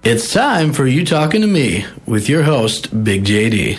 It's time for You Talking to Me with your host, Big JD.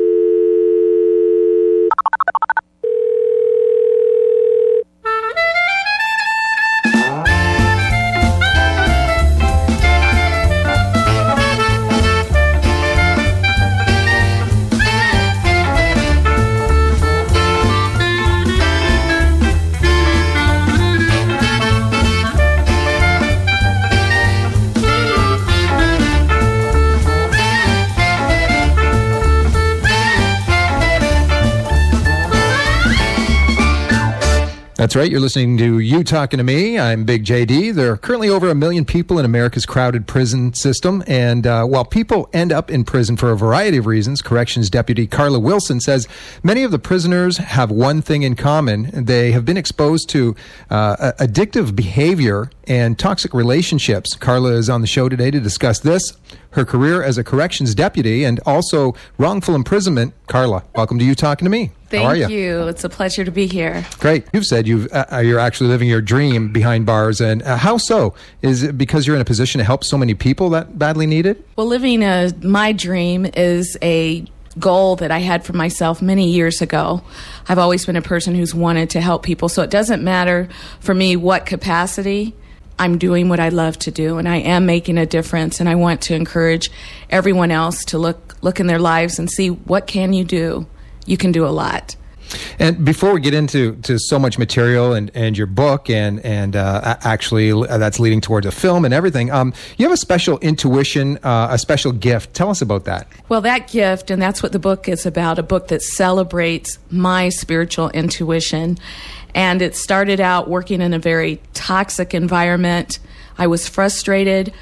That's right. You're listening to You Talking to Me. I'm Big JD. There are currently over 1 million people in America's crowded prison system. And while people end up in prison for a variety of reasons, Corrections Deputy Carla Wilson says many of the prisoners have one thing in common. They have been exposed to addictive behavior and toxic relationships. Carla is on the show today to discuss this, her career as a corrections deputy, and also wrongful imprisonment. Carla, welcome to You Talking to Me. How are you? Thank you. It's a pleasure to be here. Great. You've said you're actually living your dream behind bars. And how so? Is it because you're in a position to help so many people that badly need it? Well, living my dream is a goal that I had for myself many years ago. I've always been a person who's wanted to help people. So it doesn't matter for me what capacity. I'm doing what I love to do, and I am making a difference, and I want to encourage everyone else to look in their lives and see what can you do. You can do a lot. And before we get into so much material and your book and actually that's leading towards a film and everything, you have a special intuition, a special gift. Tell us about that. Well, that gift, and that's what the book is about, a book that celebrates my spiritual intuition. And it started out working in a very toxic environment. I was frustrated,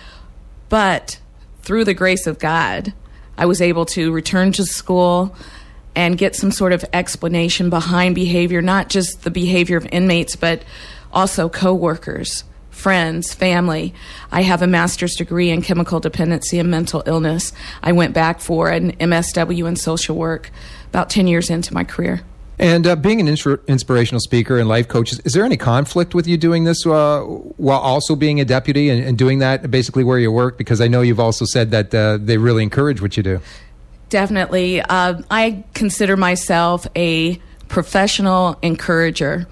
but through the grace of God, I was able to return to school and get some sort of explanation behind behavior, not just the behavior of inmates, but also coworkers, friends, family. I have a master's degree in chemical dependency and mental illness. I went back for an MSW in social work about 10 years into my career. And being an inspirational speaker and life coach, is there any conflict with you doing this while also being a deputy and doing that basically where you work? Because I know you've also said that they really encourage what you do. Definitely. I consider myself a professional encourager.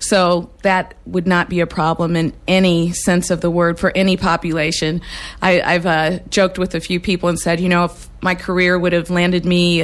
So that would not be a problem in any sense of the word for any population. I've joked with a few people and said, if my career would have landed me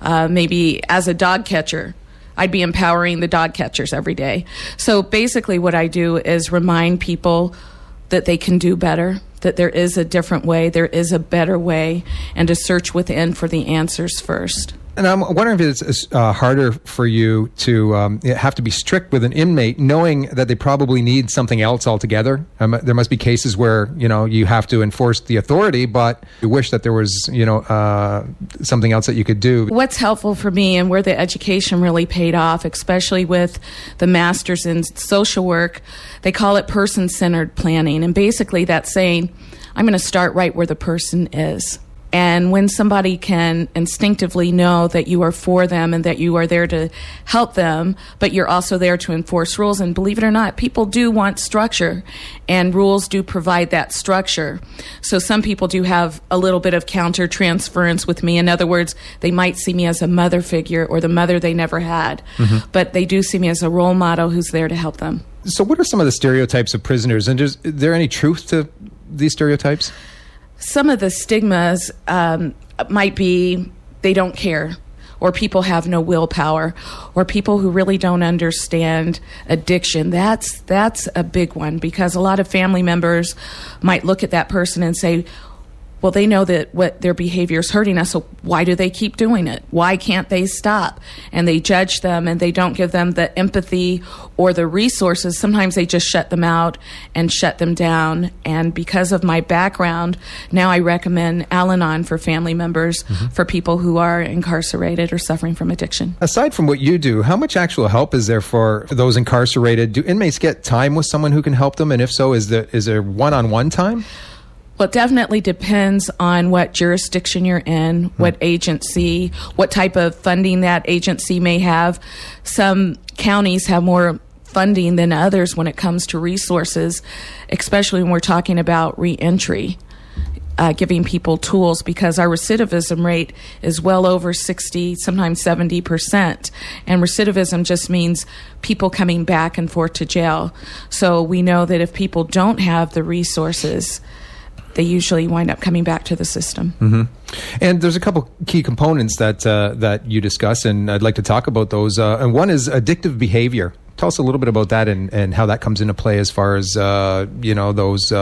maybe as a dog catcher, I'd be empowering the dog catchers every day. So basically what I do is remind people that they can do better, that there is a different way, there is a better way, and to search within for the answers first. And I'm wondering if it's harder for you to have to be strict with an inmate, knowing that they probably need something else altogether. There must be cases where you have to enforce the authority, but you wish that there was something else that you could do. What's helpful for me and where the education really paid off, especially with the master's in social work, they call it person-centered planning, and basically that's saying I'm going to start right where the person is. And when somebody can instinctively know that you are for them and that you are there to help them, but you're also there to enforce rules, and believe it or not, people do want structure, and rules do provide that structure. So some people do have a little bit of counter-transference with me. In other words, they might see me as a mother figure or the mother they never had, but they do see me as a role model who's there to help them. So what are some of the stereotypes of prisoners, and is there any truth to these stereotypes? Some of the stigmas might be they don't care, or people have no willpower, or people who really don't understand addiction. That's a big one, because a lot of family members might look at that person and say, well, they know that what their behavior is hurting us, so why do they keep doing it? Why can't they stop? And they judge them, and they don't give them the empathy or the resources. Sometimes they just shut them out and shut them down. And because of my background, now I recommend Al-Anon for family members, for people who are incarcerated or suffering from addiction. Aside from what you do, how much actual help is there for those incarcerated? Do inmates get time with someone who can help them? And if so, is there one-on-one time? Well, it definitely depends on what jurisdiction you're in, what agency, what type of funding that agency may have. Some counties have more funding than others when it comes to resources, especially when we're talking about reentry. giving people tools, because our recidivism rate is well over 60, sometimes 70%. And recidivism just means people coming back and forth to jail. So we know that if people don't have the resources, they usually wind up coming back to the system. Mm-hmm. And there's a couple key components that you discuss, and I'd like to talk about those. And one is addictive behavior. Tell us a little bit about that and how that comes into play as far as, those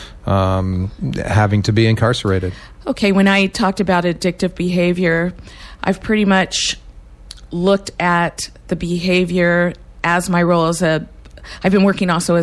having to be incarcerated. Okay, when I talked about addictive behavior, I've pretty much looked at the behavior as my role as I've been working also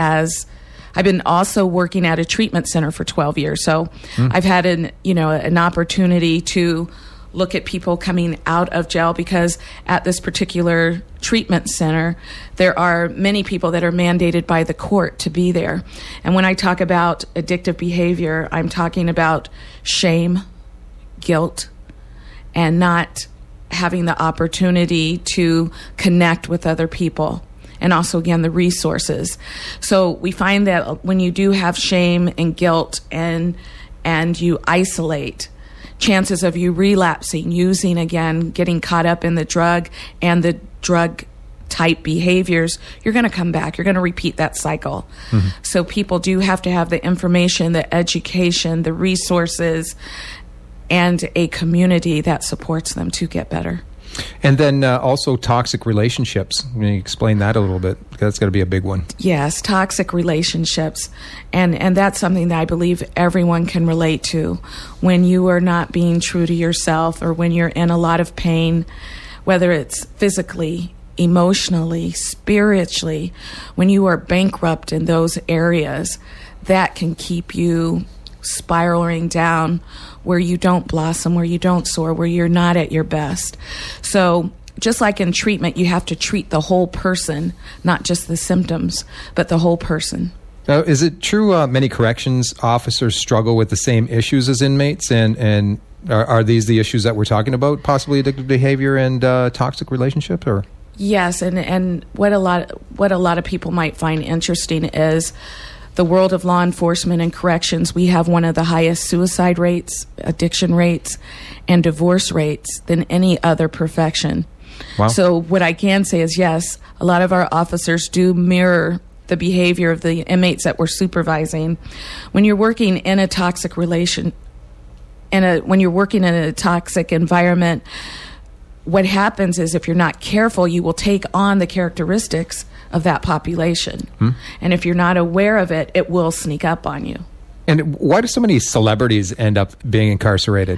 I've been also working at a treatment center for 12 years. So I've had an opportunity to look at people coming out of jail, because at this particular treatment center, there are many people that are mandated by the court to be there. And when I talk about addictive behavior, I'm talking about shame, guilt, and not having the opportunity to connect with other people. And also, again, the resources. So we find that when you do have shame and guilt and you isolate, chances of you relapsing, using again, getting caught up in the drug and the drug type behaviors, you're going to come back. You're going to repeat that cycle. Mm-hmm. So people do have to have the information, the education, the resources, and a community that supports them to get better. And then also toxic relationships. Can you explain that a little bit? That's got to be a big one. Yes, toxic relationships. And that's something that I believe everyone can relate to. When you are not being true to yourself, or when you're in a lot of pain, whether it's physically, emotionally, spiritually, when you are bankrupt in those areas, that can keep you spiraling down, where you don't blossom, where you don't soar, where you're not at your best. So just like in treatment, you have to treat the whole person, not just the symptoms, but the whole person. Now, is it true many corrections officers struggle with the same issues as inmates? And are these the issues that we're talking about, possibly addictive behavior and toxic relationships? Or yes, and what a lot of people might find interesting is the world of law enforcement and corrections. We have one of the highest suicide rates, addiction rates, and divorce rates than any other profession. Wow. So what I can say is, yes, a lot of our officers do mirror the behavior of the inmates that we're supervising. When you're working in a toxic when you're working in a toxic environment, what happens is, if you're not careful, you will take on the characteristics of that population. And if you're not aware of it, it will sneak up on you. And why do so many celebrities end up being incarcerated?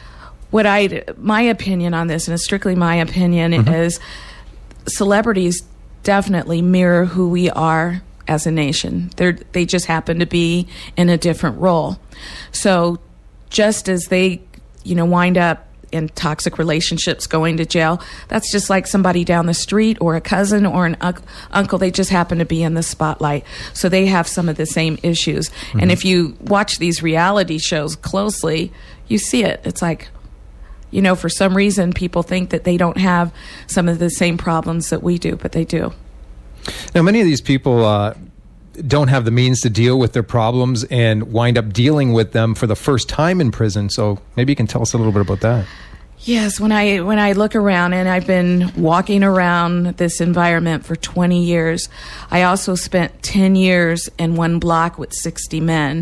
My opinion on this, and it's strictly my opinion, is celebrities definitely mirror who we are as a nation. They just happen to be in a different role. So just as they, wind up in toxic relationships, going to jail, that's just like somebody down the street, or a cousin, or an uncle. They just happen to be in the spotlight. So they have some of the same issues. And if you watch these reality shows closely, you see it. It's like, for some reason, people think that they don't have some of the same problems that we do, but they do. Now, many of these people don't have the means to deal with their problems and wind up dealing with them for the first time in prison. So maybe you can tell us a little bit about that. Yes, when I look around, and I've been walking around this environment for 20 years, I also spent 10 years in one block with 60 men.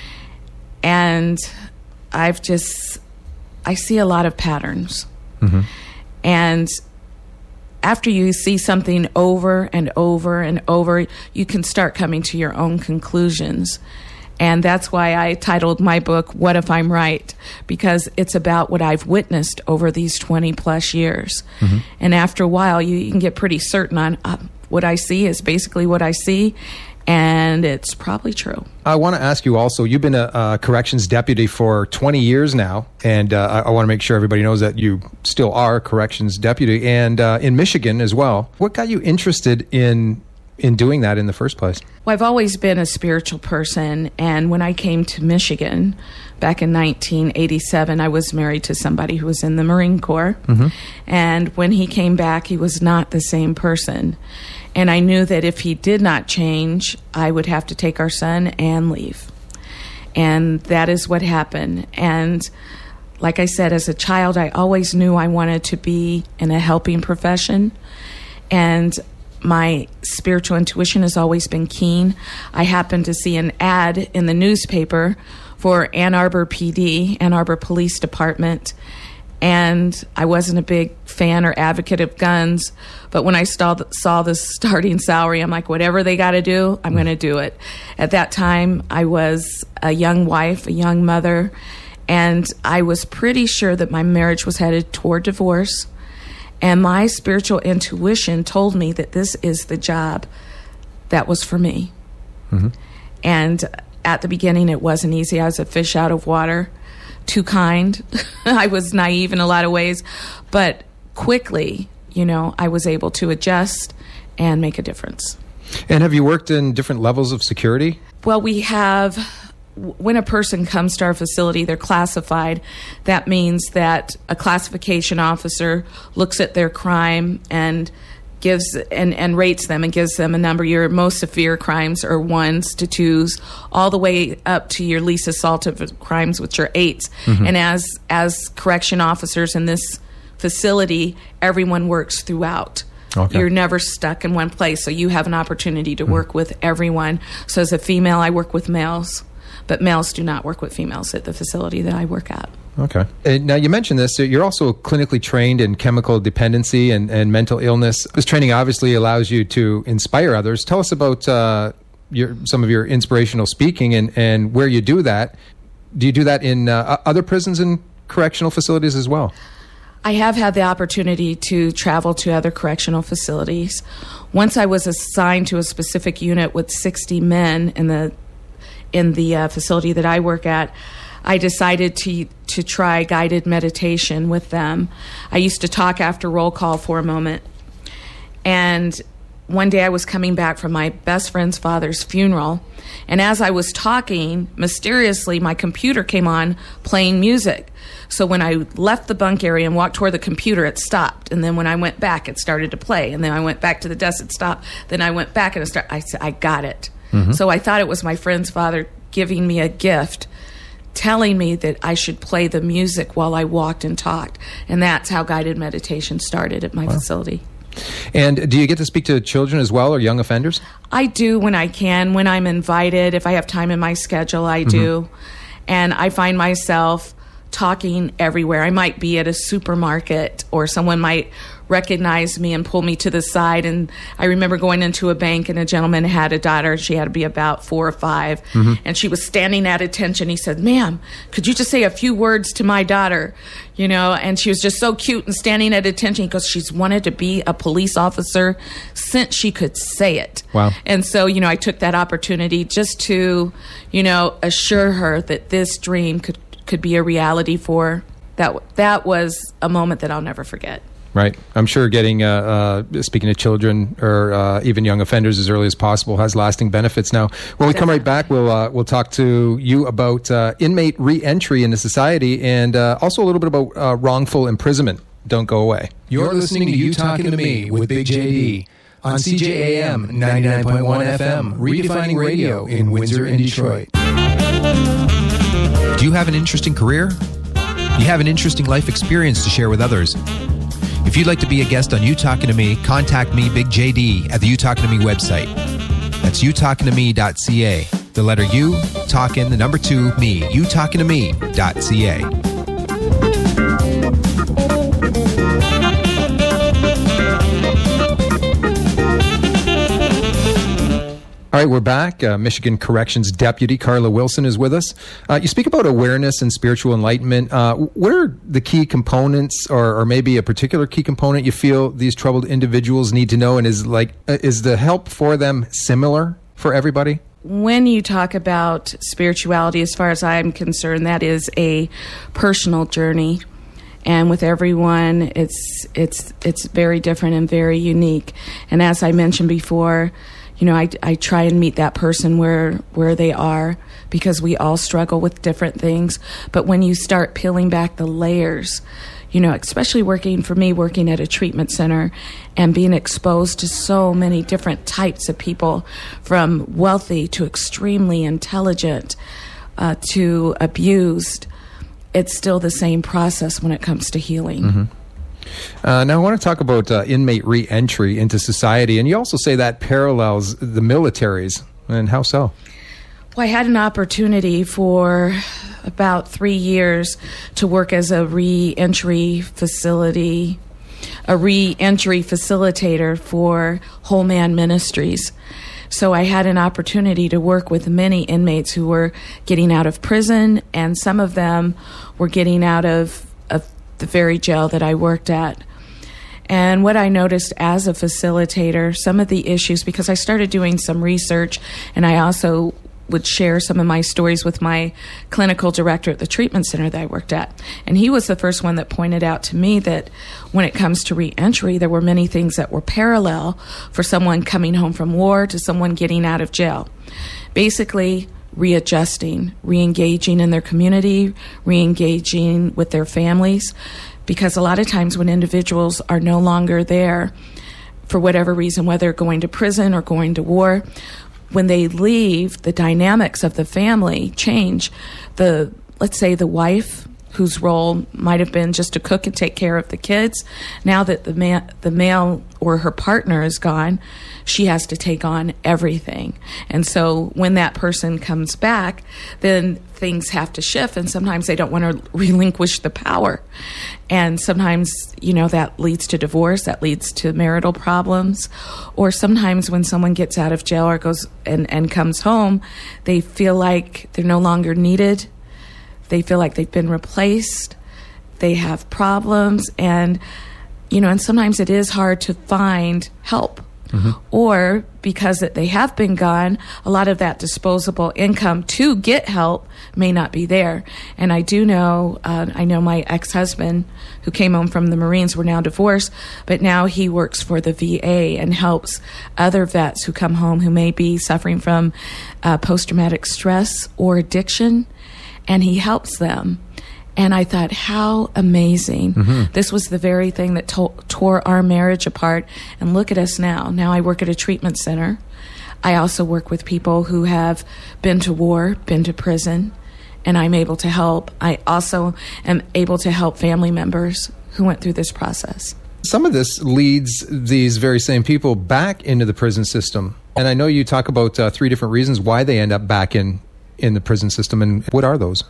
And I see a lot of patterns. And after you see something over and over and over, you can start coming to your own conclusions. And that's why I titled my book, What If I'm Right? Because it's about what I've witnessed over these 20 plus years. And after a while, you can get pretty certain on what I see is basically what I see, and it's probably true. I want to ask you also, you've been a corrections deputy for 20 years now, and I want to make sure everybody knows that you still are a corrections deputy, and in Michigan as well. What got you interested in doing that in the first place? Well, I've always been a spiritual person, and when I came to Michigan back in 1987, I was married to somebody who was in the Marine Corps, and when he came back, he was not the same person. And I knew that if he did not change, I would have to take our son and leave. And that is what happened. And like I said, as a child, I always knew I wanted to be in a helping profession. And my spiritual intuition has always been keen. I happened to see an ad in the newspaper for Ann Arbor PD, Ann Arbor Police Department. And I wasn't a big fan or advocate of guns, but when I saw the starting salary, I'm like, whatever they got to do, I'm going to do it. At that time, I was a young wife, a young mother, and I was pretty sure that my marriage was headed toward divorce. And my spiritual intuition told me that this is the job that was for me. Mm-hmm. And at the beginning, it wasn't easy. I was a fish out of water. Too kind. I was naive in a lot of ways, but quickly, I was able to adjust and make a difference. And have you worked in different levels of security? Well, we have, when a person comes to our facility, they're classified. That means that a classification officer looks at their crime and gives and rates them and gives them a number. Your most severe crimes are 1s to 2s, all the way up to your least assaultive crimes, which are 8s. Mm-hmm. And as correction officers in this facility, everyone works throughout. Okay. You're never stuck in one place, so you have an opportunity to work with everyone. So as a female, I work with males, but males do not work with females at the facility that I work at. Okay. Now, you mentioned this. You're also clinically trained in chemical dependency and mental illness. This training obviously allows you to inspire others. Tell us about some of your inspirational speaking and where you do that. Do you do that in other prisons and correctional facilities as well? I have had the opportunity to travel to other correctional facilities. Once I was assigned to a specific unit with 60 men in the facility that I work at, I decided to try guided meditation with them. I used to talk after roll call for a moment. And one day I was coming back from my best friend's father's funeral. And as I was talking, mysteriously, my computer came on playing music. So when I left the bunk area and walked toward the computer, it stopped. And then when I went back, it started to play. And then I went back to the desk, it stopped. Then I went back and I said, I got it. Mm-hmm. So I thought it was my friend's father giving me a gift, telling me that I should play the music while I walked and talked. And that's how guided meditation started at my facility. And do you get to speak to children as well, or young offenders? I do when I can, when I'm invited. If I have time in my schedule, I do. And I find myself talking everywhere. I might be at a supermarket, or someone might recognize me and pull me to the side. And I remember going into a bank, and a gentleman had a daughter. She had to be about 4 or 5. And she was standing at attention. He said, "Ma'am, could you just say a few words to my daughter?" And she was just so cute and standing at attention. He goes, "She's wanted to be a police officer since she could say it." Wow. And so, I took that opportunity just to, assure her that this dream could be a reality for her. That was a moment that I'll never forget. Right. I'm sure getting speaking to children or even young offenders as early as possible has lasting benefits. Now, when we come right back, we'll talk to you about inmate re-entry into society and also a little bit about wrongful imprisonment. Don't go away. You're listening to You Talking to Me with Big JD on CJAM 99.1 FM, redefining radio in Windsor and Detroit. Do you have an interesting career? You have an interesting life experience to share with others? If you'd like to be a guest on You Talking to Me, contact me, Big JD, at the You Talking to Me website. That's youtalkingtome.ca. The letter U, talking, the number 2, me. youtalkingtome.ca. All right, we're back. Michigan Corrections Deputy Carla Wilson is with us. You speak about awareness and spiritual enlightenment. What are the key components, or maybe a particular key component you feel these troubled individuals need to know? And is the help for them similar for everybody? When you talk about spirituality, as far as I'm concerned, that is a personal journey. And with everyone, it's very different and very unique. And as I mentioned before, I try and meet that person where they are, because we all struggle with different things. But when you start peeling back the layers, especially working at a treatment center and being exposed to so many different types of people, from wealthy to extremely intelligent, to abused, it's still the same process when it comes to healing. Mm-hmm. Now, I want to talk about inmate re-entry into society, and you also say that parallels the militaries, and how so? Well, I had an opportunity for about 3 years to work as a re-entry facilitator for Whole Man Ministries. So I had an opportunity to work with many inmates who were getting out of prison, and some of them were getting out of the very jail that I worked at. And what I noticed as a facilitator, some of the issues, because I started doing some research, and I also would share some of my stories with my clinical director at the treatment center that I worked at. And he was the first one that pointed out to me that when it comes to re-entry, there were many things that were parallel for someone coming home from war to someone getting out of jail. Basically, readjusting, re-engaging in their community, re-engaging with their families, because a lot of times when individuals are no longer there for whatever reason, whether going to prison or going to war, when they leave, the dynamics of the family change. Let's say the wife, whose role might have been just to cook and take care of the kids, now that the male or her partner is gone, she has to take on everything. And so when that person comes back, then things have to shift, and sometimes they don't want to relinquish the power. And sometimes, that leads to divorce, that leads to marital problems. Or sometimes when someone gets out of jail or goes and comes home, they feel like they're no longer needed. They feel like they've been replaced. They have problems, and sometimes it is hard to find help. Mm-hmm. Or because that they have been gone, a lot of that disposable income to get help may not be there. And I do know, I know my ex-husband who came home from the Marines, we're now divorced, but now he works for the VA and helps other vets who come home who may be suffering from post-traumatic stress or addiction, and he helps them. And I thought, how amazing. Mm-hmm. This was the very thing that tore our marriage apart. And look at us now. Now I work at a treatment center. I also work with people who have been to war, been to prison, and I'm able to help. I also am able to help family members who went through this process. Some of this leads these very same people back into the prison system. And I know you talk about 3 different reasons why they end up back in the prison system. And what are those?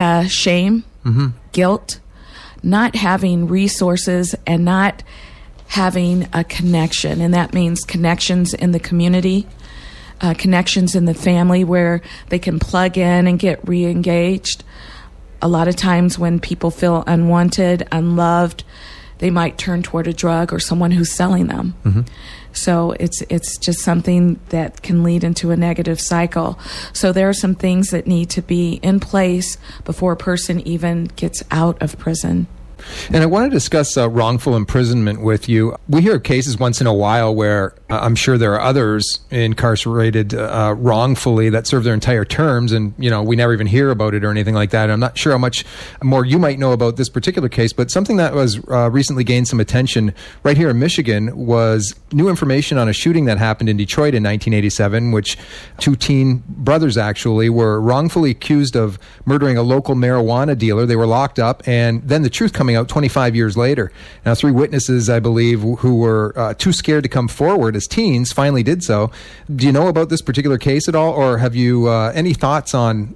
Shame, mm-hmm. guilt, not having resources, and not having a connection. And that means connections in the community, connections in the family where they can plug in and get re-engaged. A lot of times when people feel unwanted, unloved, they might turn toward a drug or someone who's selling them. Mm-hmm. So it's just something that can lead into a negative cycle. So there are some things that need to be in place before a person even gets out of prison. And I want to discuss wrongful imprisonment with you. We hear cases once in a while where I'm sure there are others incarcerated wrongfully that serve their entire terms, and we never even hear about it or anything like that. I'm not sure how much more you might know about this particular case, but something that was recently gained some attention right here in Michigan was new information on a shooting that happened in Detroit in 1987, which 2 teen brothers actually were wrongfully accused of murdering a local marijuana dealer. They were locked up, and then the truth coming out 25 years later. Now, 3 witnesses, I believe, who were too scared to come forward as teens finally did so. Do you know about this particular case at all, or have you any thoughts on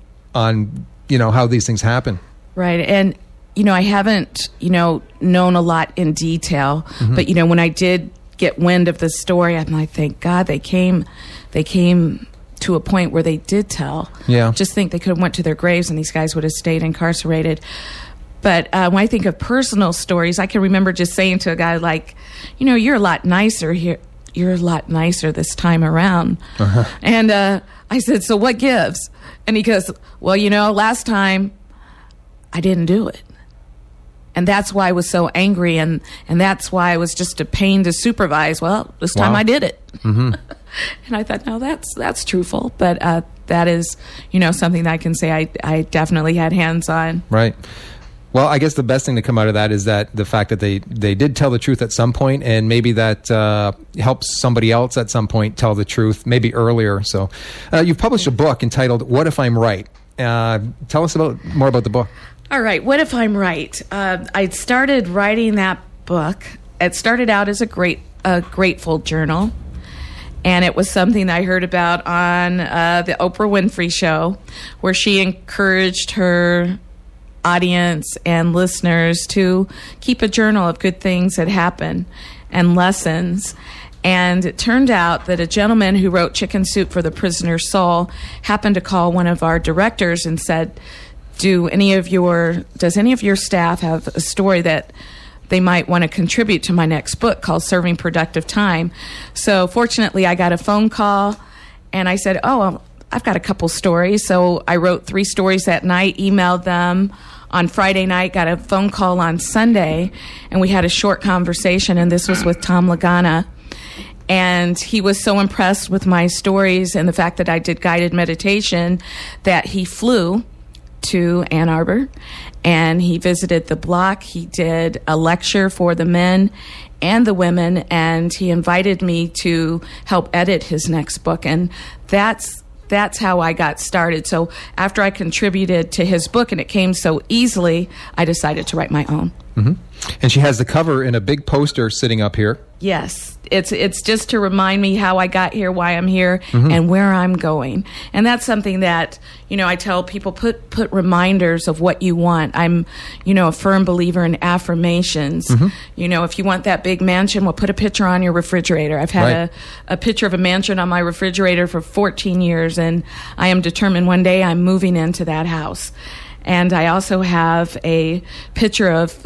how these things happen? Right, and I haven't known a lot in detail, mm-hmm. but when I did get wind of the story, I'm like, thank God they came to a point where they did tell. Yeah, just think they could have went to their graves and these guys would have stayed incarcerated. But when I think of personal stories, I can remember just saying to a guy like, you're a lot nicer here. You're a lot nicer this time around. Uh-huh. And I said, so what gives? And he goes, well, last time I didn't do it. And that's why I was so angry. And that's why I was just a pain to supervise. Well, this time I did it. Mm-hmm. And I thought, no, that's truthful. But that is, something that I can say I definitely had hands on. Right. Well, I guess the best thing to come out of that is that the fact that they did tell the truth at some point, and maybe that helps somebody else at some point tell the truth, maybe earlier. So you've published a book entitled What If I'm Right? Tell us more about the book. All right. What if I'm right? I started writing that book. It started out as a grateful journal, and it was something that I heard about on the Oprah Winfrey Show, where she encouraged her audience and listeners to keep a journal of good things that happen and lessons. And it turned out that a gentleman who wrote Chicken Soup for the Prisoner's Soul happened to call one of our directors and said, does any of your staff have a story that they might want to contribute to my next book called Serving Productive Time? So fortunately, I got a phone call, and I said, I've got a couple stories. So I wrote 3 stories that night, emailed them on Friday night, got a phone call on Sunday, and we had a short conversation, and this was with Tom Lagana. And he was so impressed with my stories and the fact that I did guided meditation that he flew to Ann Arbor, and he visited the block. He did a lecture for the men and the women, and he invited me to help edit his next book. And that's how I got started. So after I contributed to his book and it came so easily, I decided to write my own. Mm-hmm. And she has the cover in a big poster sitting up here. Yes. It's just to remind me how I got here, why I'm here, Mm-hmm. and where I'm going. And that's something that, I tell people, put reminders of what you want. I'm, a firm believer in affirmations. Mm-hmm. If you want that big mansion, well, put a picture on your refrigerator. I've had a picture of a mansion on my refrigerator for 14 years, and I am determined one day I'm moving into that house. And I also have a picture of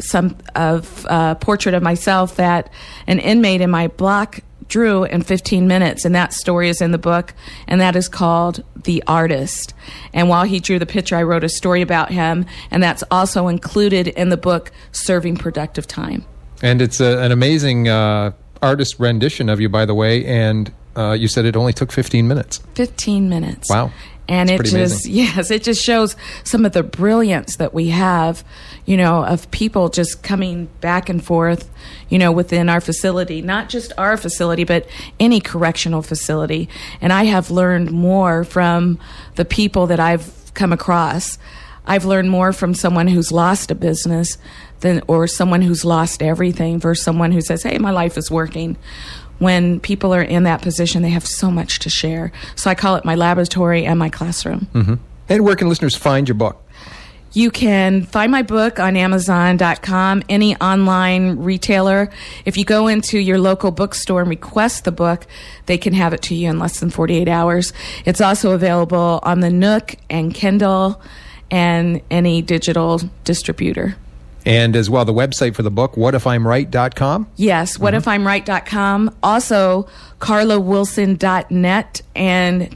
a portrait of myself that an inmate in my block drew in 15 minutes. And that story is in the book, and that is called The Artist. And while he drew the picture, I wrote a story about him, and that's also included in the book, Serving Productive Time. And it's an amazing artist rendition of you, by the way, and you said it only took 15 minutes. 15 minutes. Wow. And it just shows some of the brilliance that we have, of people just coming back and forth, within our facility, not just our facility, but any correctional facility. And I have learned more from the people that I've come across. I've learned more from someone who's lost a business or someone who's lost everything versus someone who says, hey, my life is working. When people are in that position, they have so much to share. So I call it my laboratory and my classroom. Mm-hmm. And where can listeners find your book? You can find my book on Amazon.com, any online retailer. If you go into your local bookstore and request the book, they can have it to you in less than 48 hours. It's also available on the Nook and Kindle and any digital distributor. And as well, the website for the book, whatifimright.com? Yes, whatifimright.com. Also, carlawilson.net and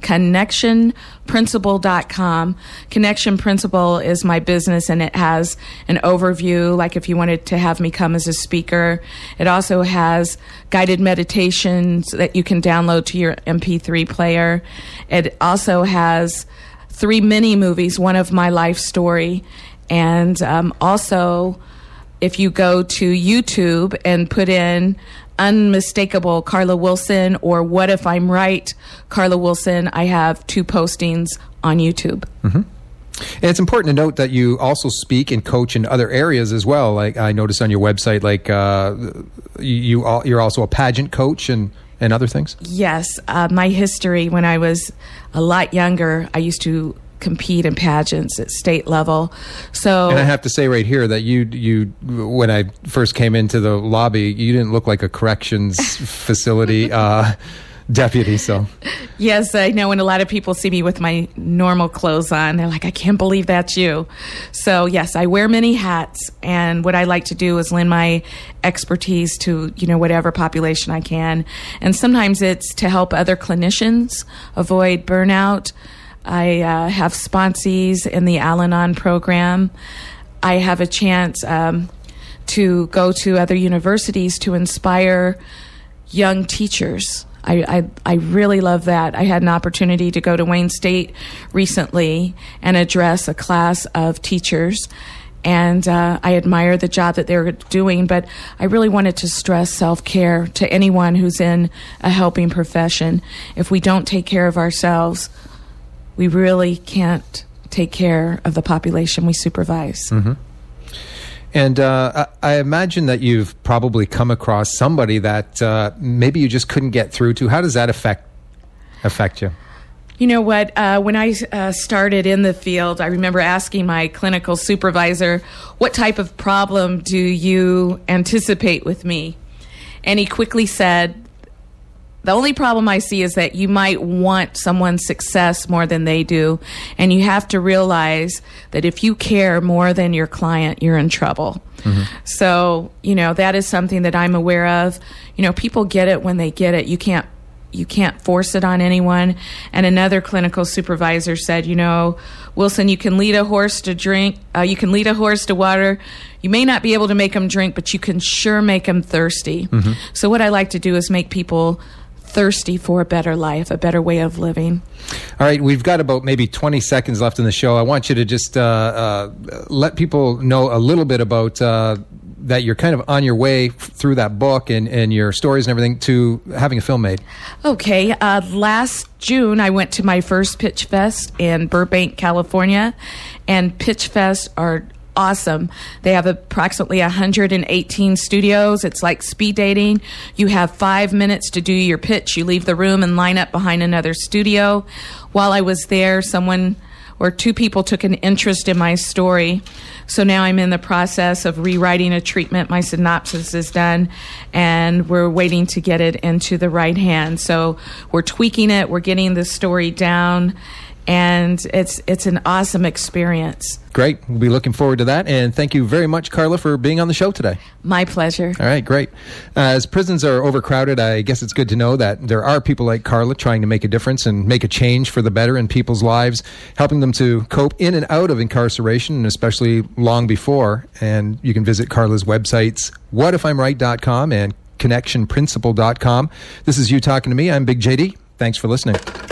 connectionprinciple.com. Connection Principle is my business, and it has an overview, like if you wanted to have me come as a speaker. It also has guided meditations that you can download to your MP3 player. It also has 3 mini movies, one of my life story. And also, if you go to YouTube and put in Unmistakable Carla Wilson or What If I'm Right Carla Wilson, I have 2 postings on YouTube. Mm-hmm. And it's important to note that you also speak and coach in other areas as well. Like I noticed on your website, like you're also a pageant coach and other things? Yes. My history, when I was a lot younger, I used to compete in pageants at state level. So, and I have to say right here that you when I first came into the lobby, you didn't look like a corrections facility deputy. So yes, I know when a lot of people see me with my normal clothes on, they're like, I can't believe that's you. So yes, I wear many hats, and what I like to do is lend my expertise to whatever population I can, and sometimes it's to help other clinicians avoid burnout. I have sponsees in the Al-Anon program. I have a chance to go to other universities to inspire young teachers. I really love that. I had an opportunity to go to Wayne State recently and address a class of teachers. And I admire the job that they're doing, but I really wanted to stress self-care to anyone who's in a helping profession. If we don't take care of ourselves, we really can't take care of the population we supervise. Mm-hmm. And I imagine that you've probably come across somebody that maybe you just couldn't get through to. How does that affect you? You know what? When I started in the field, I remember asking my clinical supervisor, what type of problem do you anticipate with me? And he quickly said, the only problem I see is that you might want someone's success more than they do. And you have to realize that if you care more than your client, you're in trouble. Mm-hmm. So, that is something that I'm aware of. People get it when they get it. You can't force it on anyone. And another clinical supervisor said, Wilson, you can lead a horse to drink. You can lead a horse to water. You may not be able to make them drink, but you can sure make them thirsty. Mm-hmm. So what I like to do is make people thirsty for a better life, a better way of living. All right, we've got about maybe 20 seconds left in the show. I want you to just let people know a little bit about that you're kind of on your way through that book and your stories and everything to having a film made. Okay. Last June, I went to my first Pitch Fest in Burbank, California, and Pitch Fest are awesome. They have approximately 118 studios. It's like speed dating. You have 5 minutes to do your pitch. You leave the room and line up behind another studio. While I was there, someone or two people took an interest in my story. So now I'm in the process of rewriting a treatment. My synopsis is done, and we're waiting to get it into the right hand. So we're tweaking it. We're getting the story down, and it's an awesome experience. Great. We'll be looking forward to that. And thank you very much, Carla, for being on the show today. My pleasure. All right, great. As prisons are overcrowded, I guess it's good to know that there are people like Carla trying to make a difference and make a change for the better in people's lives, helping them to cope in and out of incarceration, and especially long before. And you can visit Carla's websites, whatifimright.com and connectionprinciple.com. This is You Talking to Me. I'm Big JD. Thanks for listening.